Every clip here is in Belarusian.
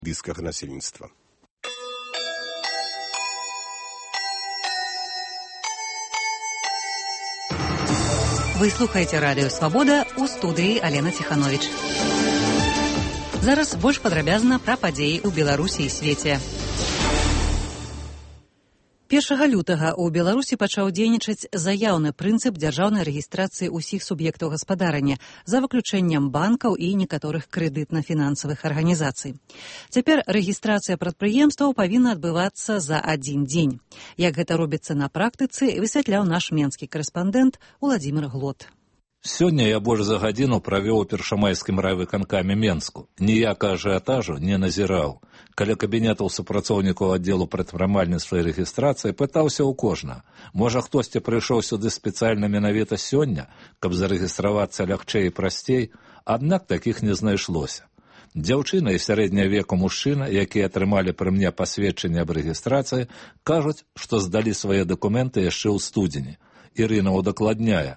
блізкага насельніцтва. Вы слухаеце радыё «Свабода», у студыі Алена Ціхановіч. Зараз больш падрабязна пра падзеі ў Беларусі і свеце. 1 лютага ў Беларусі пачаў дзейнічаць заяўны прынцып дзяржаўнай рэгістрацыі ўсіх суб'ектаў гаспадарання, за выключэннем банкаў і некаторых крэдытна-фінансавых арганізацый. Цяпер рэгістрацыя прадпрыемстваў павінна адбывацца за адзін дзень. Як гэта робіцца на практыцы, высвятляў наш менскі карэспандэнт Уладзімир Глот. Сёння я больш за гадзіну правёў у першамайскім райвыканкаме Менску. Ніякага ажыятажу не назіраў. Каля кабінетаў супрацоўнікаў аддзелу прадпрымальніцтва і рэгістрацыі пытаўся ў кожнага. Можа, хтосьці прыйшоў сюды спецыяльна менавіта сёння, каб зарэгістравацца лягчэй і прасцей, аднак такіх не знайшлося. Дзяўчына і сярэдняга веку мужчына, якія атрымалі пры мне пасведчанне аб рэгістрацыі, кажуць, што здалі свае дакументы яшчэ ў студзені. Ірына удакладняе.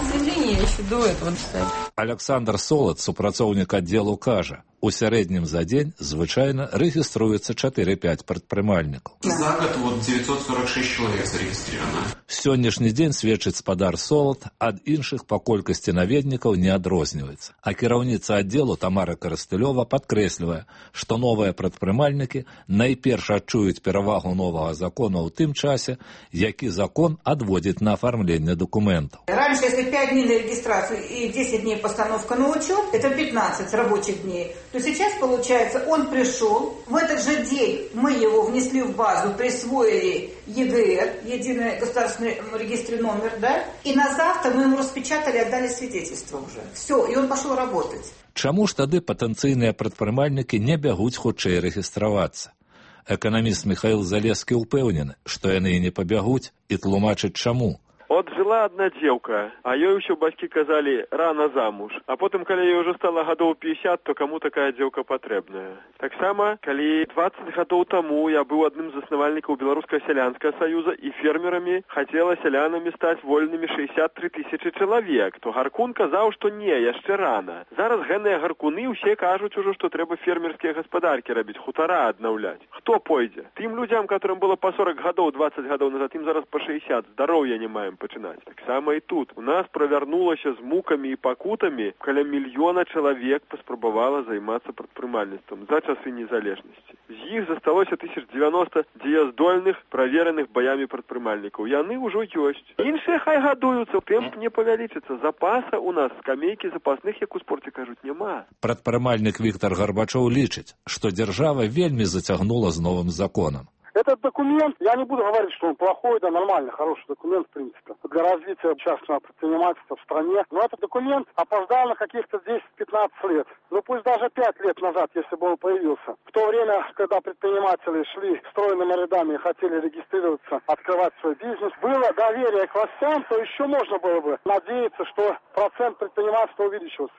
Александр Солод, супрацоўнік аддзелу, кажа, у сярэднім за дзень звычайна рэгіструецца 4-5 прадпрымальнікаў. За год 946 чалавек зарэгістравана. Сённяшні дзень, сведчыць спадар Солод, ад іншых па колькасці наведнікаў не адрозніваецца. А кіраўніца аддзелу Тамара Карастылёва падкрэслівае, што новыя прадпрымальнікі найперш адчуюць перавагу новага закона ў тым часе, які закон адводзіць на афармленне документаў. Раньше, если 5 дней на регистрацию и 10 дней постановка на учет, это 15 рабочих дней, то сейчас, получается, он пришел, в этот же день мы его внесли в базу, присвоили ЕГР, единый государственный регистр номер, да, и на завтра мы ему распечатали, отдали свидетельство уже. Все, и он пошел работать. Чаму ж тады патэнцыйныя прадпрымальнікі не бягуць хутчэй рэгістравацца? Эканаміст Михаил Залескі ўпэўнены, што яны і не пабягуць, і тлумачыць чаму. От жила одна девка, а ёй еще бацькі казали рано замуж. А потом, калі ей уже стало гадоў 50, то кому такая девка потребная? Так само, калі 20 гадоў тому я был одним из основальников Белорусского селянского союза, и фермерами хотела селянами стать вольными 63 тысячи человек, то Гаркун казаў, что не, яшчэ рано. Зараз гэныя гаркуны все кажуць уже, что трэба фермерские господарки робить, хутара аднаўляць. Хто пойдзе? Тым людям, которым было по 40 гадоў, 20 гадоў назад, им зараз по 60, здоровья не маем пачынаць. Так само і тут. У нас правярнулася з мукамі і пакутамі, каля 1 мільёна чалавек паспрабавала займацца прадпрымальніцтвам за часы незалежнасці. З іх засталося 1090 дзеяздольных, правераных баямі прадпрымальнікаў. Яны ўжо ёсць. Іншыя хай гадуюцца, тэмп не павялічыцца. Запаса у нас, скамейкі запасных, як у спорце кажуць, няма. Прадпрымальнік Віктор Гарбачоў лічыць, што дзяржава вельмі зацягнула з новым законам. Этот документ, я не буду говорить, что он плохой, да, нормальный, хороший документ, в принципе, для развития частного предпринимательства в стране. Но этот документ опоздал на каких-то 10-15 лет. Ну пусть даже 5 лет назад, если бы он появился. В то время, когда предприниматели шли стройными рядами и хотели регистрироваться, открывать свой бизнес, было доверие к властям, то еще можно было бы надеяться, что процент предпринимательства увеличился.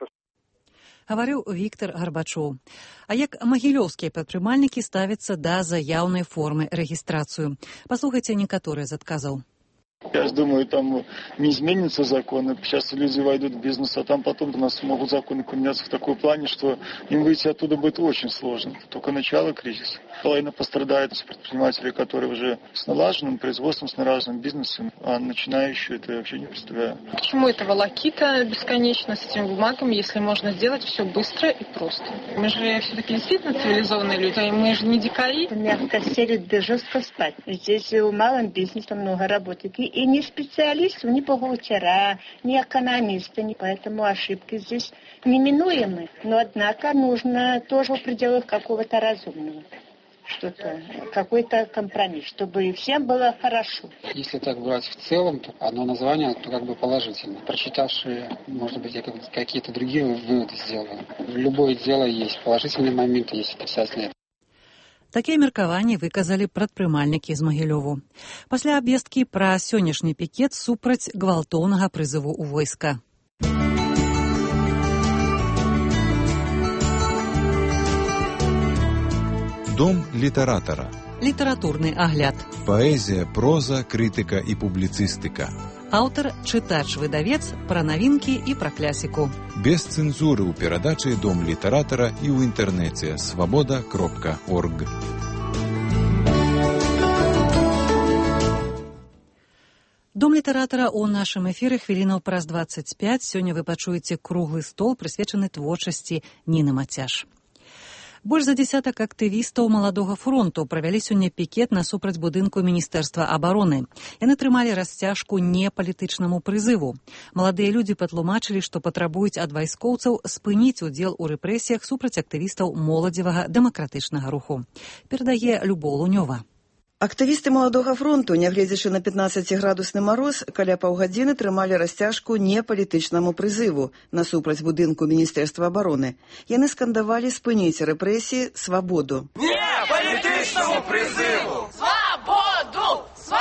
Гаварыў Віктор Гарбачоў. А як магілёўскія прадпрымальнікі ставяцца да заяўнай формы рэгістрацыю? Паслухайце некаторыя з адказаў. Я думаю, там не изменятся законы. Сейчас люди войдут в бизнес, а там потом у нас могут законы поменяться в такой плане, что им выйти оттуда будет очень сложно. Это только начало кризиса. Половина пострадает с предпринимателей, которые уже с налаженным производством, с налаженным бизнесом, а начинающие это вообще не представляю. Почему это волокита бесконечно с этими бумагами, если можно сделать все быстро и просто? Мы же все-таки действительно цивилизованные люди, и мы же не дикари. Мягко селят, да жестко спать. Здесь у малого бизнеса много работает. И ни специалистов, ни бухгалтера, ни экономисты, ни поэтому ошибки здесь неминуемы. Но, однако, нужно тоже в пределах какого-то разумного. Что-то, какой-то компромисс, чтобы всем было хорошо. Если так брать в целом, то одно название, то как бы положительно. Прочитавшие, может быть, какие-то другие выводы сделали. В любое дело есть положительные моменты, есть отрицательные. Такія меркаванні выказалі прадпрымальнікі з Магілёву. Пасля абвесткі пра сённяшні пікет супраць гвалтоўнага прызыву ў войска. Дом літаратара. Літаратурны агляд. Паэзія, проза, крытыка і публіцыстыка. Аўтар, чытач, выдавец, пра навінкі і пра клясіку. Без цэнзуры ў перадачы «Дом літаратара» і ў інтэрнэце свабода.орг. Дом літаратара ў нашым эфіры хвілінаў праз 25. Сёння вы пачуеце круглы стол, прысвечаны творчасці Ніны Мацяш. Больш за дзесятак актывістаў Маладога фронту правялі сёння пікет насупраць будынку Міністэрства абароны. Яны трымалі расцяжку не палітычнаму прызыву. Маладыя людзі патлумачылі, што патрабуюць ад вайскоўцаў спыніць удзел у рэпрэсіях супраць актывістаў моладзевага дэмакратычнага руху. Перадае Любоў Лунёва. Актывісты Маладога фронту, нягледзячы на 15-градусны мароз, каля паўгадзіны трымалі расцяжку не палітычнаму прызыву насупраць будынку Міністэрства абароны. Яны скандавалі спыніць рэпрэсіі, свабоду. Не палітычнаму прызыву! Свабоду!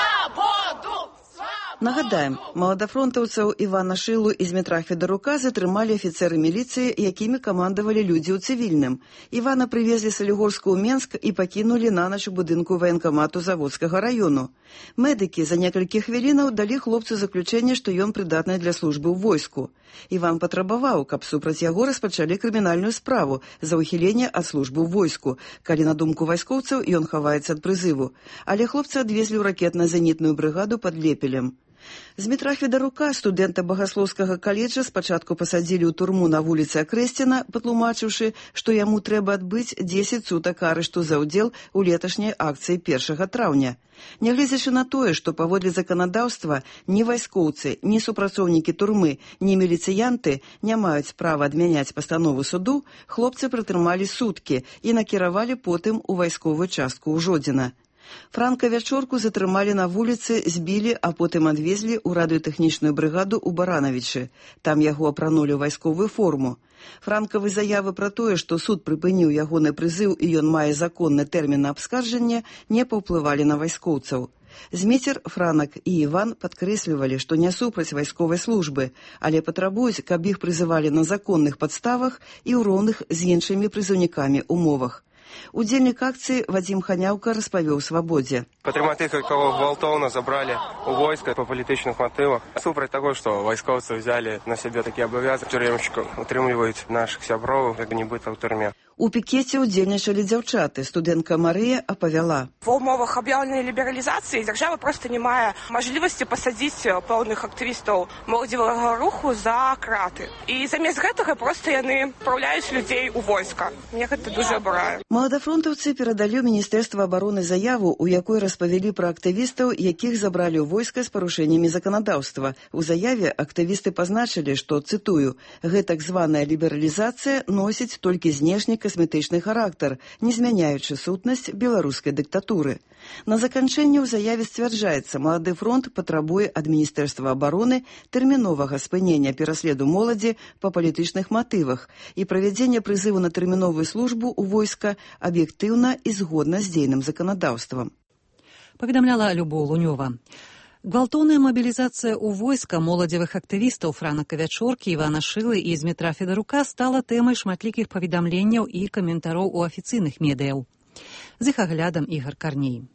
Свабоду! Нагадаем, маладафронтаўцаў Івана Шылу і Змітра Федарука затрымалі афіцэры міліцыі, якімі камандавалі людзі ў цывільным. Івана прывезлі з Салігорска ў Менск і пакінулі нанач у будынку ваенкамату Заводскага раёну. Медыкі за некалькі хвілінаў далі хлопцу заключэнне, што ён прыдатны для службы ў войску. Іван патрабаваў, каб супраць яго распачалі крымінальную справу за ўхіленне ад службы ў войску, калі на думку вайскоўцаў ён хаваецца ад прызыву. Але хлопца адвезлі ў ракетна-зенітную брыгаду пад Лепелем. Змітра Федарука, студэнта Багаслоўскага каледжа, спачатку пасадзілі ў турму на вуліцы Акрэсціна, патлумачыўшы, што яму трэба адбыць 10 сутак арышту за ўдзел у леташняй акцыі 1 траўня. Нягледзячы на тое, што паводле заканадаўства ні вайскоўцы, ні супрацоўнікі турмы, ні міліцыянты не маюць права адмяняць пастанову суду, хлопцы прытрымалі суткі і накіравалі потым у вайсковую частку ў Жодзіна. Франка Вячорку затрымалі на вуліцы, збілі, а потым адвезлі ў радыётэхнічную брыгаду ў Баранавічы. Там яго апранулі ў вайсковую форму. Франкавы заявы пра тое, што суд прыпыніў ягоны прызыў і ён мае законны тэрмін на абскарджанне, не паўплывалі на вайскоўцаў. Зміцер, Франак і Іван падкрэслівалі, што не супраць вайсковай службы, але патрабуюць, каб іх прызывалі на законных падставах і ў роўных з іншымі прызыўнікамі умовах. Удзельнік акцыі Вадзім Ханяўка распавёў «Свабодзе». Патрыматы, кого гвалтоўна забралі у войска па палітычных матывах. Супраць таго, што вайскоўцы взяли на сябе такі абавязак, тюремщикаў утрымліваюць нашых сяброў, як нібыта ў турме. У пікеце ўдзельнічалі дзяўчаты. Студэнтка Марыя апавяла. В умовах аб'яўленай лібералізацыі дзяржава проста не мае мажлівасці пасадзіць пэўных актывістаў моладзевага руху за краты. І замест гэтага проста яны адпраўляюць людзей у войска. Мне гэта дужа абурае. Маладафронтаўцы перадалі ў Міністэрства абароны заяву, у якой распавялі пра актывістаў, якіх забралі ў войска з парушэннямі заканадаўства. У заяве актывісты пазначылі, што, цытую, гэтак званая лібералізацыя носіць толькі знешні касметычны характар, не змяняючы сутнасць беларускай дыктатуры. На заканчэнне ў заяве сцвярджаецца, Малады фронт патрабуе ад Міністэрства абароны тэрміновага спынення пераследу моладзі па палітычных матывах і правядзення прызыву на тэрміновую службу ў войска аб'ектыўна і згодна з дзейным заканадаўствам. Паведамляла Любоў Лунёва. Гвалтоўная мабілізацыя ў войска моладзевых актывістаў Франака Вячоркі, Івана Шылы і Змітра Федарука стала тэмай шматлікіх паведамленняў і каментароў у афіцыйных медыяў. З іх аглядам Ігар Карней.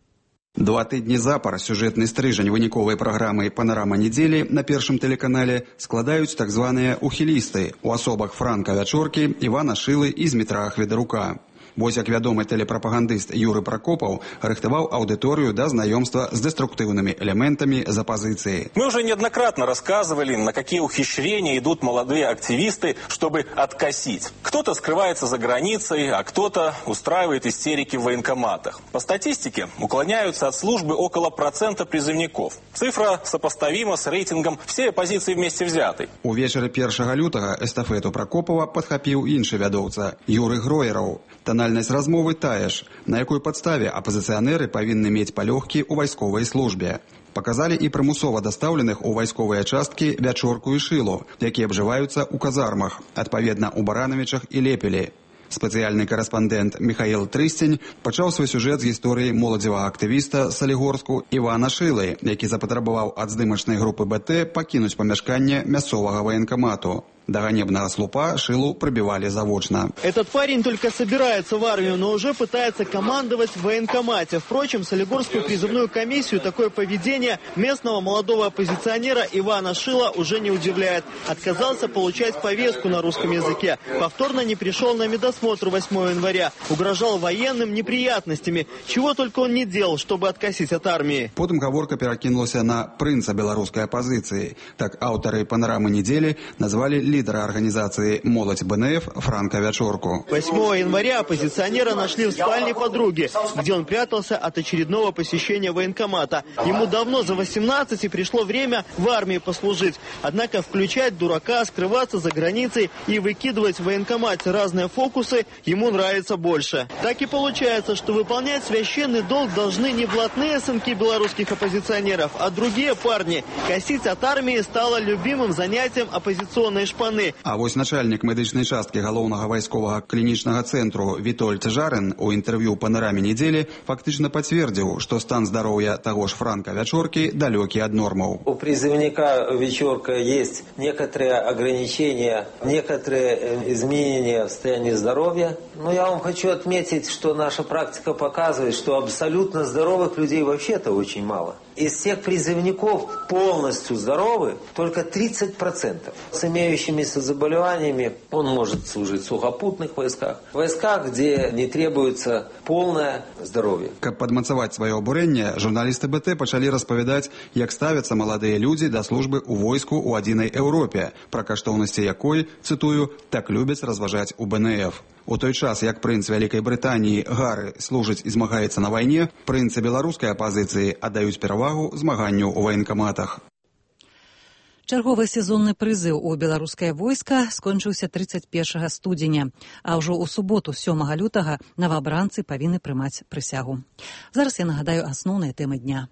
2 тыдні запар сюжэтны стрыжань выніковай праграмы «Панарама недзелі» на першым тэлеканале складаюць так званыя ухілісты у асобах Франка Вячоркі, Івана Шылы і Змітра Федарука. Вось як вядомы тэлепрапагандыст Юры Прокопаў рыхтаваў аўдыторыю да знаёмства с деструктивными элементами з оппозиции. Мы уже неоднократно рассказывали, на какие ухищрения идут молодые активисты, чтобы откосить. Кто-то скрывается за границей, а кто-то устраивает истерики в военкоматах. По статистике уклоняются от службы около 1% призывников. Цифра сопоставима с рейтингом всей оппозиции вместе взятой. Увечары 1 лютага эстафету Прокопова падхапіў іншы вядоўца Юры Гроераў. Тональнасць размовы тая ж, на якой падставе апозіцыянеры павінны мець палёгкі ў вайсковай службе. Паказалі і прымусова дастаўленых у вайсковыя часткі Вячорку і Шылу, якія абжываюцца ў казармах, адпаведна ў Баранавічах і Лепелі. Спецыяльны карэспандэнт Михаил Трыстень пачаў свой сюжэт з гісторыі моладзевага актывіста Салігорску Івана Шылы, які запатрабаваў ад здымачнай групы БТ пакінуць памяшканне мясцовага ваенкамату. Да ганебнага слупа Шилу пробивали заочно. Этот парень только собирается в армию, но уже пытается командовать в военкомате. Впрочем, Солигорскую призывную комиссию такое поведение местного молодого оппозиционера Ивана Шила уже не удивляет. Отказался получать повестку на русском языке. Повторно не пришел на медосмотр 8 января. Угрожал военным неприятностями. Чего только он не делал, чтобы откосить от армии. Потом гаворка перакинулася на принца белорусской оппозиции. Так авторы «Панорамы недели» назвали лидера организации «Молодь БНФ» Франка Вячорку. 8 января оппозиционера нашли в спальне подруги, где он прятался от очередного посещения военкомата. Ему давно за 18 и пришло время в армии послужить. Однако включать дурака, скрываться за границей и выкидывать в военкомате разные фокусы ему нравится больше. Так и получается, что выполнять священный долг должны не блатные сынки белорусских оппозиционеров, а другие парни. Косить от армии стало любимым занятием оппозиционной шпаны. А вось начальник медычной частки галоўнага вайсковага клінічнага цэнтру Вітольд Жарын у интервью «Панораме недели» фактично подтвердил, что стан здоровья того ж Франка Вячорки далекий от нормаў. У призывника Вячорка есть некоторые ограничения, некоторые изменения в состоянии здоровья. Но я вам хочу отметить, что наша практика показывает, что абсолютно здоровых людей вообще-то очень мало. Из всех призывников полностью здоровы только 30%. С имеющимися заболеваниями он может служить в сухопутных войсках, где не требуется полное здоровье. Каб падмацаваць сваё абурэнне, журналісты БТ пачалі распавядаць, як ставяцца маладыя людзі да службы ў войску ў адзінай Еўропе, пра каштоўнасці якой, цытую, так любяць разважаць у БНФ. У той час, як прынц Вялікай Брытаніі Гары служыць і змагаецца на вайне, прынцы беларускай апазіцыі аддаюць перавагу змаганню ў ваенкаматах. Чарговы сезонны прызыў у беларускае войска скончыўся 31 студзеня, а ўжо ў суботу 7 лютага новабранцы павінны прымаць прысягу. Зараз я нагадаю асноўныя тэмы дня.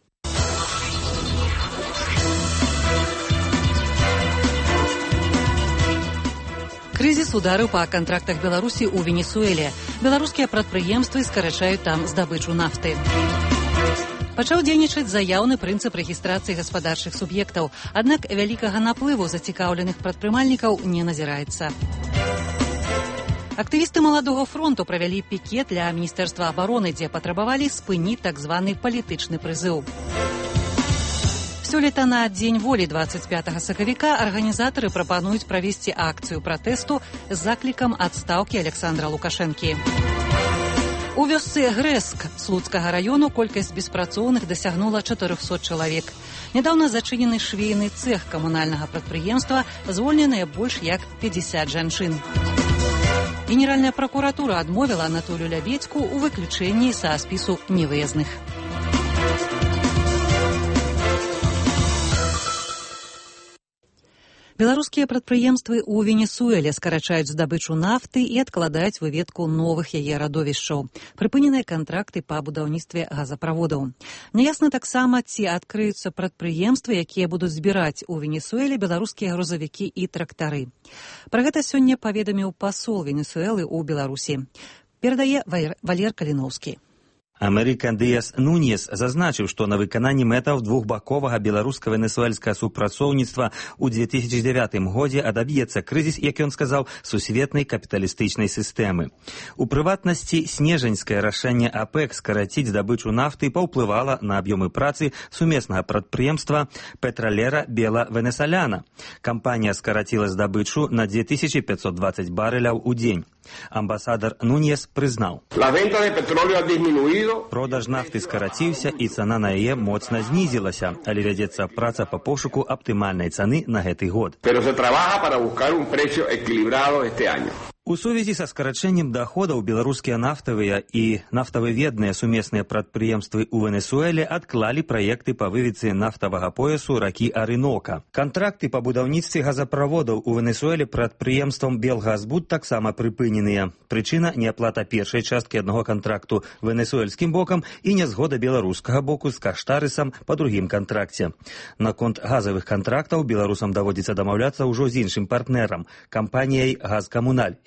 Крызіс ударыў па кантрактах Беларусі ў Венесуэле. Беларускія прадпрыемствы скарачаюць там здабычу нафты. Пачаў дзейнічаць заяўны прынцып рэгістрацыі гаспадарчых суб'ектаў, аднак вялікага наплыву зацікаўленых прадпрымальнікаў не назіраецца. Актывісты Маладога фронту правялі пікет для Міністэрства абароны, дзе патрабавалі спыніць так званы палітычны прызыў. Сёлета на Дзень волі 25 сакавіка арганізатары прапануюць правесці акцыю пратэсту з заклікам адстаўкі Александра Лукашэнкі. У вёсцы Грэск Слуцкага раёну колькасць беспрацоўных дасягнула 400 чалавек. Нядаўна зачынены швейны цэх камунальнага прадпрыемства, звольненыя больш як 50 жанчын. Генеральная пракуратура адмовіла Анатолію Лябедзьку ў выключэнні са спісу невыязных. Беларускія прадпрыемствы ў Венесуэле скарачаюць здабычу нафты і адкладаюць выведку новых яе радовішчаў. Прыпыненыя кантракты па будаўніцтве газаправодаў. Няясна таксама, ці адкрыюцца прадпрыемствы, якія будуць збіраць у Венесуэле беларускія грузавікі і трактары. Пра гэта сёння паведаміў пасол Венесуэлы ў Беларусі. Перадае Валер Каліноўскі. Амерыкан Дыяс Нуньес зазначыў, што на выкананні мэтаў двухбаковага беларуска-венесуэльскага супрацоўніцтва ў 2009 годзе адаб'ецца крызіс, як ён сказаў, сусветнай капіталістычнай сістэмы. У прыватнасці, снежаньскае рашэнне АПЭК скараціць здабычу нафты паўплывала на аб'ёмы працы сумеснага прадпрыемства Петролера Бела Венесаляна. Кампанія скараціла здабычу на 2520 барэляў у дзень. Амбасадар Нуньес прызнаў. Продаж нафты скараціўся і цана на яе моцна знізілася, але вядзецца праца па пошуку аптымальнай цаны на гэты год. У сувязі са скарачэннем даходаў беларускія нафтавыя і нафтавыведныя сумесныя прадпрыемствы ў Венесуэле адклалі праекты па выведцы нафтавага поясу ракі Арынока. Кантракты па будаўніцтве газаправодаў у Венесуэле прадпрыемствам Белгазбуд таксама прыпыненыя. Прычына – неаплата першай часткі аднаго кантракту венесуэльскім бокам і нязгода беларускага боку з каштарысам па другім кантракце. Наконт газавых кантрактаў беларусам даводзіцца дамаўляцца ўжо з іншым партнерам – кампаніяй «Газкамуналь»,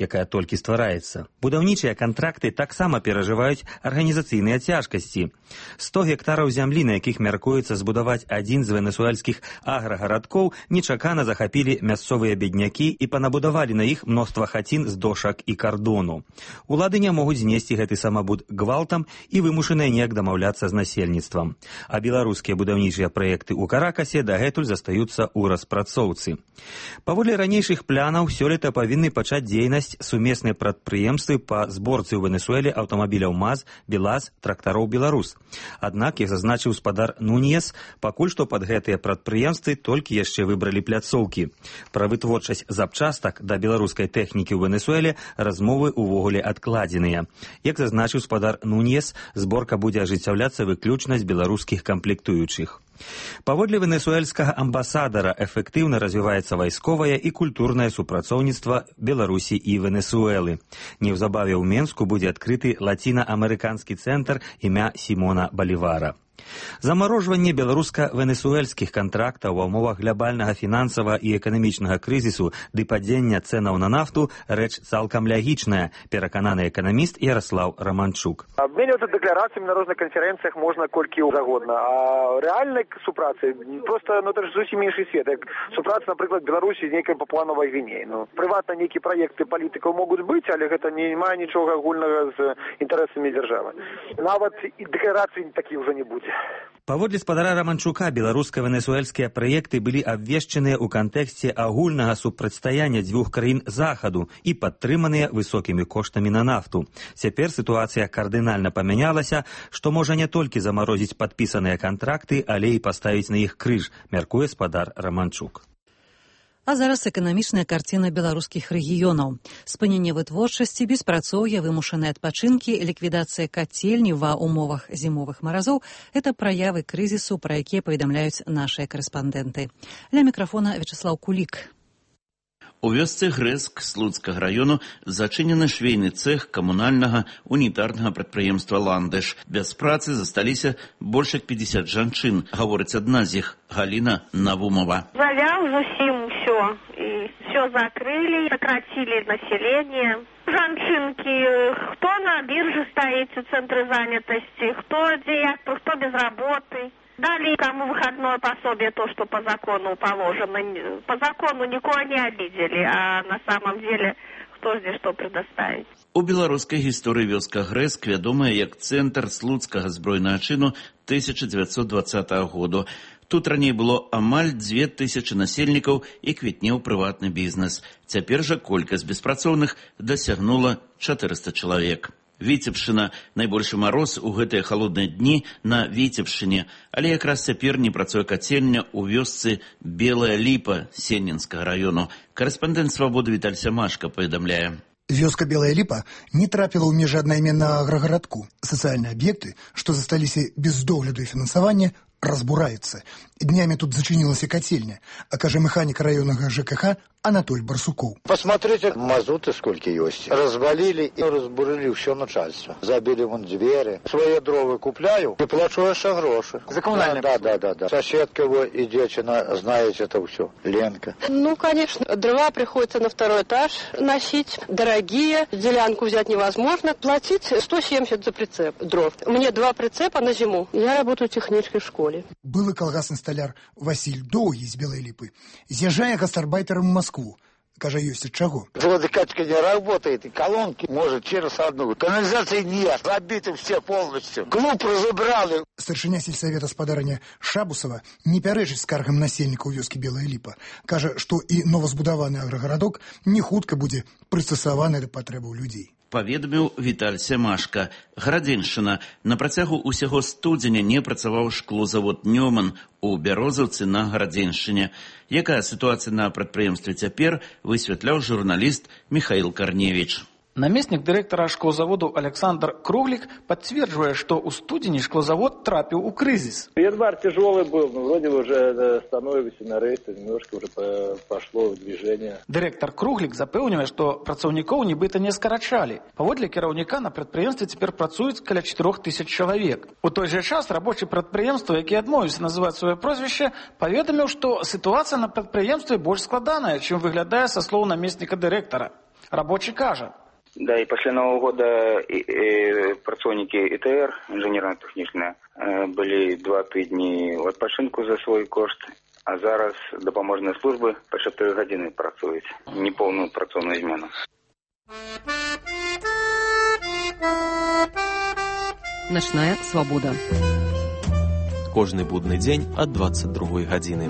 якая толькі ствараецца. Будаўнічыя кантракты таксама перажываюць арганізацыйныя цяжкасці. 100 гектараў зямлі, на якіх мяркуецца збудаваць адзін з венесуэльскіх аграгарадкоў, нечакана захапілі мясцовыя беднякі і панабудавалі на іх мноства хацін з дошак і кардону. Улады не могуць знесці гэты самабуд гвалтам і вымушаныя неяк дамаўляцца з насельніцтвам. А беларускія будаўнічыя праекты ў Каракасе дагэтуль застаюцца ў распрацоўцы. Паводле ранейшых планаў, сёлета павінны пачаць дзейнасць сумесныя прадпрыемствы па зборцы ў Венесуэле аўтамабіляў МАЗ, БелАЗ, трактароў «Беларус». Аднак, як зазначыў спадар Нуньес, пакуль што пад гэтыя прадпрыемствы толькі яшчэ выбралі пляцоўкі. Пра вытворчасць запчастак да беларускай тэхнікі ў Венесуэле размовы ўвогуле адкладзеныя. Як зазначыў спадар Нуньес, зборка будзе ажыццяўляцца выключна з беларускіх камплектуючых. Паводле венесуэльскага амбасадара эфектыўна развіваецца вайсковае і культурнае супрацоўніцтва Беларусі і Венесуэлы. Неўзабаве ў Менску будзе адкрыты лаціна-амерыканскі цэнтр імя Сімона Балівара. Замарожванне беларуска-венесуэльскіх кантрактаў ва ўмовах глобальнага фінансавага і эканамічнага крызісу ды падзення цэнаў на нафту рэч цалкам лягічная, перакананы эканаміст Ярослав Романчук. Абменьвацца дэкларацыямі на розных канферэнцыях можна колькі заўгодна, а рэальнай супрацы проста это ж зусім іншы свет. Як супраца, напрыклад, Беларусі з нейкай Папуа-Новай Гвінеі. Прыватна нейкія праекты палітыкаў могуць быць, але гэта не мае нічога агульнага з інтарэсамі дзяржавы. Нават і дэкларацый такіх ўжо не будзе. Паводле спадара Романчука, беларуска-венесуэльскія праекты былі абвешчаныя ў кантэксце агульнага супрацьстаяння дзвюх краін захаду і падтрыманыя высокімі коштамі на нафту. Цяпер сітуацыя кардынальна памянялася, што можа не толькі замарозіць падпісаныя кантракты, але і паставіць на іх крыж, мяркуе спадар Романчук. А зараз эканамічная карціна беларускіх рэгіёнаў. Спыненне вытворчасці, беспрацоўе, вымушаныя адпачынкі, ліквідацыя кацельні ва ўмовах зімовых маразоў – гэта праявы крызісу, пра якія паведамляюць нашыя карэспандэнты. Ля мікрафона Вячеслав Кулік. У вёсцы Грэск Слуцкага раёну зачынены швейны цэх камунальнага унітарнага прадпрыемства «Ландыш». Без працы засталіся больш як 50 жанчын, гаворыць адна з іх, Галіна Навумова. Завял зусім усё, і все закрыли, сократили население. Жанчынки, кто на бирже стоит в центре занятости, кто диаспор, кто без работы. Дали кому выходное пособие, то, что по закону положено. По закону никого не обидели, а на самом деле кто здесь что предоставить. У беларускай гісторыі вёска Грэск вядомая як цэнтр слуцкага збройнага чыну 1920 году. Тут раней было амаль 2000 насельнікаў і квітнеў прыватны бізнес. Цяпер жа колькасць беспрацоўных дасягнула 400 чалавек. Віцебшчына – найбольшы мароз у гэтыя халодныя дні на Віцебшчыне, але якраз цяпер не працуе кацельня ў вёсцы Белая Ліпа Сеннінскага раёну. Карэспандэнт «Свабоды» Віталь Сямашка паведамляе. Вёска Белая Ліпа не трапіла ў межы аднайменнага аграгарадку. Сацыяльныя аб'екты, што засталіся без догляду і фінансавання, разбураюцца. Днямі тут зачынілася кацельня, а кажа механік раённага ЖКХ Анатоль Барсуков. Посмотрите, мазуты сколько есть. Развалили и разбурили все начальство. Забили вон двери. Свои дрова купляю и плачу еще гроши. За коммунальные? Да. Соседка его и девчина, знаете это все. Ленка. Ну, конечно, дрова приходится на второй этаж носить. Дорогие. Делянку взять невозможно. Платить 170 за прицеп дров. Мне 2 прицепа на зиму. Я работаю техничкой в школе. Был калгасный столяр Василь Доуги из Белой Липы. З'езжая гастарбайтером в Москву. Кажа, есть от чего. Водокачка не работает, и колонки может через одну. Канализации нет, забиты все полностью. Клуб разобрали. Старшыня сельсовета спадарня Шабусова не пярэчыць скаргам насельніка ў вёскі Белая Ліпа. Кажа, што і новазбудаваны аграгарадок не хутка будзе прыстасаваны да патрэбаў людзей. Паведаміў Віталь Сямашка. Градзеншчына. На працягу ўсяго студзеня не працаваў шклозавод «Нёман» у Бярозаўцы на Градзеншчыне. Якая сітуацыя на прадпрыемстве цяпер, высвятляў журналіст Михаил Корневич. Наместник директора шклозаводу Александр Круглик подтверждает, что у студени шклозавод трапил у кризис. Январь тяжелый был, но вроде бы уже становимся на рейсы, немножко уже пошло в движение. Директор Круглик запевнивает, что працовников нібито не скорочали. Паводле кіраўніка на прадпрыемстве цяпер працуюць каля 4000 чалавек. У той же час рабочий прадпрыемства, які адмовіўся называць сваё прозвішча, паведаміў, што сітуацыя на прадпрыемстве больш складаная, чым выглядае са слоў наместніка дырэктара. Рабочий кажа: да, и после Нового года працовники ИТР, инженерно-технічные, были 2 тижні в відпочинку за свой кошт, а зараз допоможні служби по 4 години працюють, неповну працовну зміну. Начная свабода. Кожны будны дзень ад 22 гадзіны.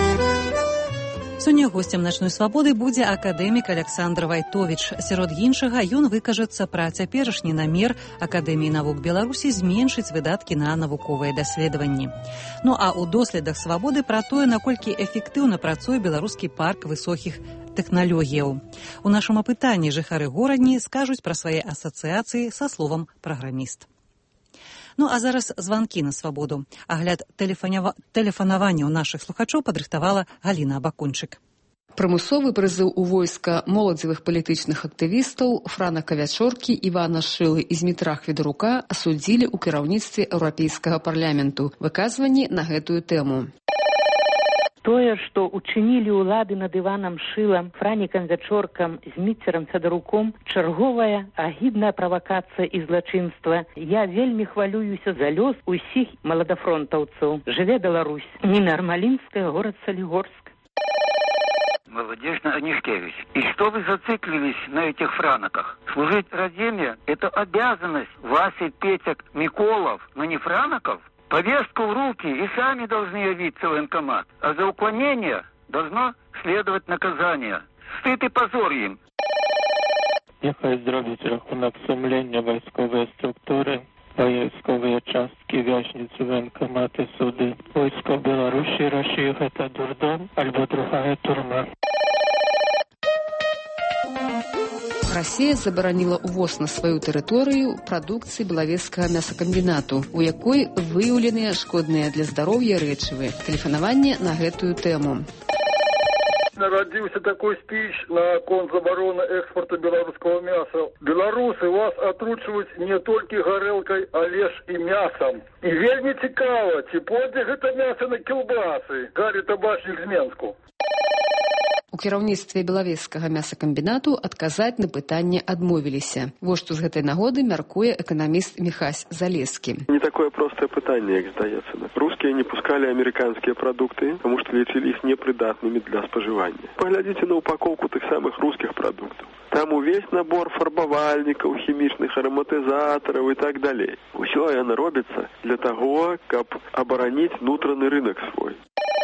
Сёння госцем начной свабоды будзе акадэмік Александр Вайтовіч. Сярод іншага, ён выкажацца пра цяперашні намер Акадэміі навук Беларусі зменшыць выдаткі на навуковыя даследаванні. Ну а ў доследах свабоды пра тое, наколькі эфектыўна працуе беларускі парк высокіх тэхналогіяў. У нашым апытанні жыхары горадні скажуць пра свае асацыяцыі са словам праграміст. Ну а зараз званкі на свабоду. Агляд тэлефанавання ў нашых слухачоў падрыхтавала Галіна Абакунчык. Прымусовы прызыў у войска моладзевых палітычных актывістаў Франа Кавячоркі, Івана Шылы і Змітра Хведарука асудзілі ў кіраўніцтве Еўрапейскага парламенту. Выказванні на гэтую тэму. Тое, што учынілі ўлады над Іванам Шылам, Франікам Вячоркам, Зміцерам Федаруком, чарговая агідная правакацыя і злачынства. Я вельмі хвалююся за лёс усіх маладафронтаўцаў. Жыве Беларусь. Ніна Армалінская, город Солигорск. Молодежь Анишкевич. И что вы зациклились на этих франоках? Служить Родиме – это обязанность Васи, Петек, Миколов, но не франоков? Повестку в руки и сами должны явиться в военкомат. А за уклонение должно следовать наказание. Стыд и позор им. Нехай зробить рахунок сумління військової структури, військові частки, в'язниці, воєнкомати, суди. Військо Білорусі, Росії – це дурдом, або другая турма. Расія забараніла ўвоз на сваю тэрыторыю прадукцыі белавежскага мясакамбінату, у якой выяўленыя шкодныя для здароўя рэчывы. Тэлефанаванне на гэтую тэму. Народился такой спич на кон забороны экспорта белорусского мяса. Белорусы вас отручивают не только горелкой, а лишь и мясом. И вельми цікаво, ці пойдзе гэта мясо на кілбасы, Гарри Табачник з Менску. У кіраўніцтве белавежскага мясакамбінату адказаць на пытанне адмовіліся. Вось што з гэтай нагоды мяркуе эканаміст Михась Залескі. Не такое простое пытанне, як здаецца. Русские не пускали американские продукты, потому что лічылі их непридатными для споживания. Поглядите на упаковку тых самых русских продуктов. Там увесь набор фарбавальников, хімічных ароматизаторов и так далее. Усё яно робіцца для того, каб абараніць внутраны рынок свой.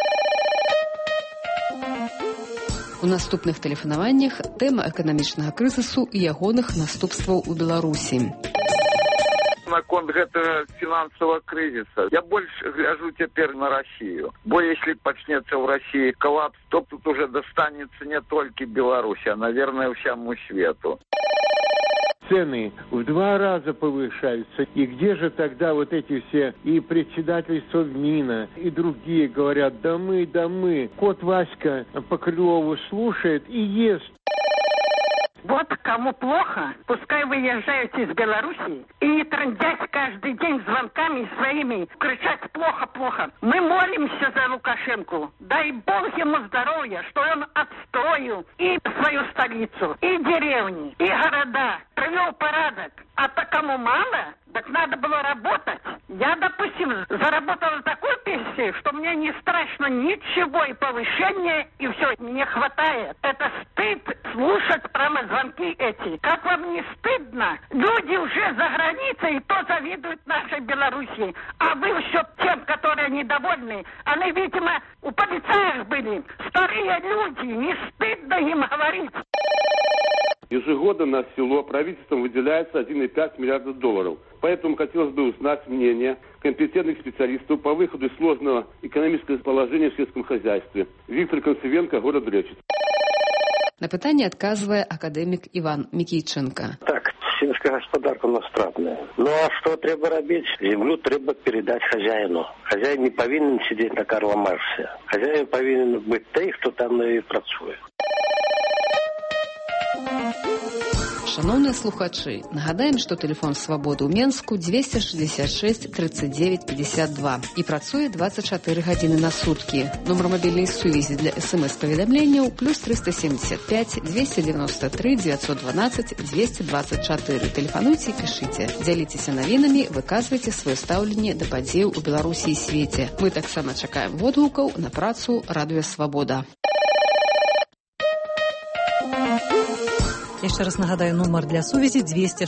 У наступных тэлефанаваннях тэма эканамічнага крызісу і ягоных наступстваў у Беларусі. Наконт гэтага фінансавага крызіса я больш гляжу цяпер на Россию. Бо если пачнецца ў России коллапс, то тут уже достанется не только Беларуси, а, наверное, всему свету. Цены в 2 раза повышаются. И где же тогда вот эти все и председатель Совмина, и другие говорят, да мы. Кот Васька по Крылову слушает и ест. Вот кому плохо, пускай выезжают из Беларуси и не трындять каждый день звонками своими, кричать плохо. Мы молимся за Лукашенко. Дай Бог ему здоровья, что он отстроил и свою столицу, и деревни, и города, привел порядок. А то кому мало, так надо было работать. Я, допустим, заработала такую пенсию, что мне не страшно ничего, и повышения, и все, мне хватает. Это стыд слушать прямо звонки эти. Как вам не стыдно? Люди уже за границей, и то завидуют нашей Белоруссии. А вы все тем, которые недовольны, они, видимо, у полицаев были. Старые люди, не стыдно им говорить. Ежегодно на село правительством выделяется 1,5 миллиарда долларов. Поэтому хотелось бы узнать мнение компетентных специалистов по выходу из сложного экономического положения в сельском хозяйстве. Виктор Концевенко, город Бречет. На пытанне адказвае акадэмік Іван Мікійченка. Так, сельская господарка у нас стратная. Ну а что треба робить? Землю треба передать хозяину. Хозяин не повинен сидеть на Карла Марксе. Хозяин повинен быть той, кто там и працує. Шановные слухачи, нагадаем, что телефон «Свободы» ў Менску 266 39 52 и працуе 24 гадзіны на сутки. Номер мобильной сувязі для СМС-поведомленияў плюс 375 293 912 224. Телефонуйте и пишите. Дзяліцеся навінамі, выказвайце сваё стаўленне да падзеяў у Беларусі і свеце. Мы таксама чакаем водгукаў на працу радыё «Свабода». Яшчэ раз нагадаю, нумар для сувязі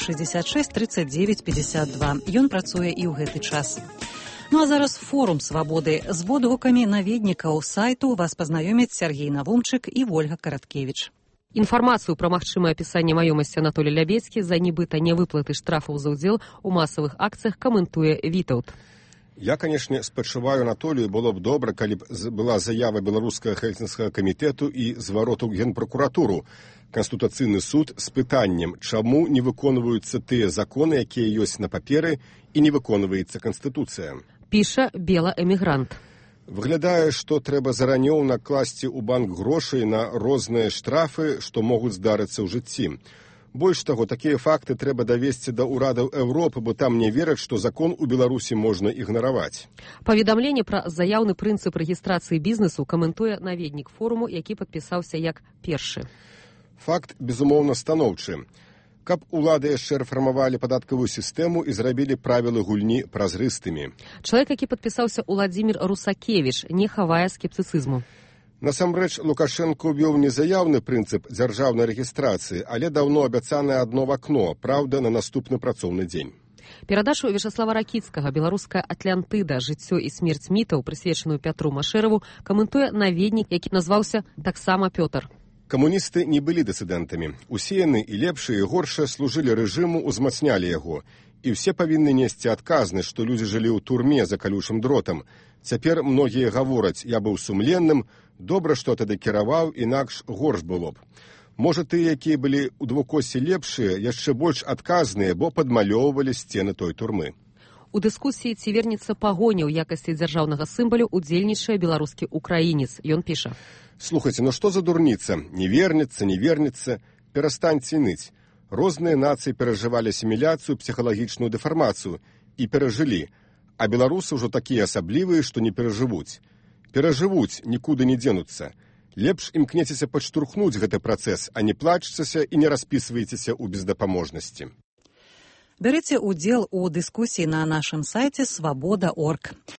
266 39 52. Ён працуе і ў гэты час. Ну а зараз форум «Свабоды». З водгукамі наведнікаў сайту вас пазнаёмяць Сергей Навумчык і Вольга Караткевіч. Інфармацыю пра магчымае апісанне маёмасці Анатолий Лябецкі за нібыта нявыплаты штрафаў за ўдзел у масавых акцыях каментуе Вітаўт. Я, конечно, спачуваю Анатолію, было б добра, калі б была заява Беларускага Хельсінскага камітэту і звароту Генпракуратуру. Канстытуцыйны суд з пытаннем, чаму не выконваюцца тыя законы, якія ёсць на паперы, і не выконваецца Канстытуцыя. Піша бела-эмігрант. Выглядае, што трэба заранёў накласці ў банк грошай на розныя штрафы, што могуць здарыцца ў жыцці. Больш таго, такія факты трэба давесці да ўрадаў Еўропы, бо там не вераць, што закон у Беларусі можна ігнараваць. Паведамленне пра заяўны прынцып рэгістрацыі бізнесу каментуе наведнік форуму, які падпісаўся як першы. Факт, безумоўна, станоўчы. Каб улады яшчэ рэфармавалі падаткавую сістэму і зрабілі правілы гульні празрыстымі. Чалавек, які падпісаўся Уладзімір Русакевіч, не хавае скептыцызму. Насамрэч, Лукашенко ўвёў не заяўны прынцып дзяржаўнай рэгістрацыі, але даўно абяцанае адно вакно, праўда, на наступны працоўны дзень. Перадачу Вячаслава Ракіцкага «Беларуская Атлантыда. Жыццё і смерць мітаў», прысвечаную Пятру Машэраву, каментуе наведнік, які назваўся таксама Пётр. Камуністы не былі дысідэнтамі. Усе яны, і лепшыя, і горшыя, служылі рэжыму, узмацнялі яго. І ўсе павінны несці адказнасць, што людзі жылі ў турме за калючым дротам. Цяпер многія гавораць, я быў сумленным, добра, што тады кіраваў, інакш горш было б. Можа, тыя, якія былі ў двукосе лепшыя, яшчэ больш адказныя, бо падмалёўвалі сцены той турмы. У дыскусіі, ці вернецца пагоня ў якасці дзяржаўнага сімвалю, удзельнічае беларускі украінец. Ён піша. Слухайце, ну што за дурніца? Не вернецца, перастаньце ныць. Розныя нацыі перажывалі асіміляцыю, псіхалагічную дэфармацыю і перажылі. А беларусы ўжо такія асаблівыя, што не перажывуць. Перажывуць, нікуды не дзенуцца. Лепш імкнецеся падштурхнуць гэты працэс, а не плачцеся і не распісвайцеся ў бездапаможнасці. Бярыце ўдзел у дыскусіі на нашым сайце «Свабода.орг».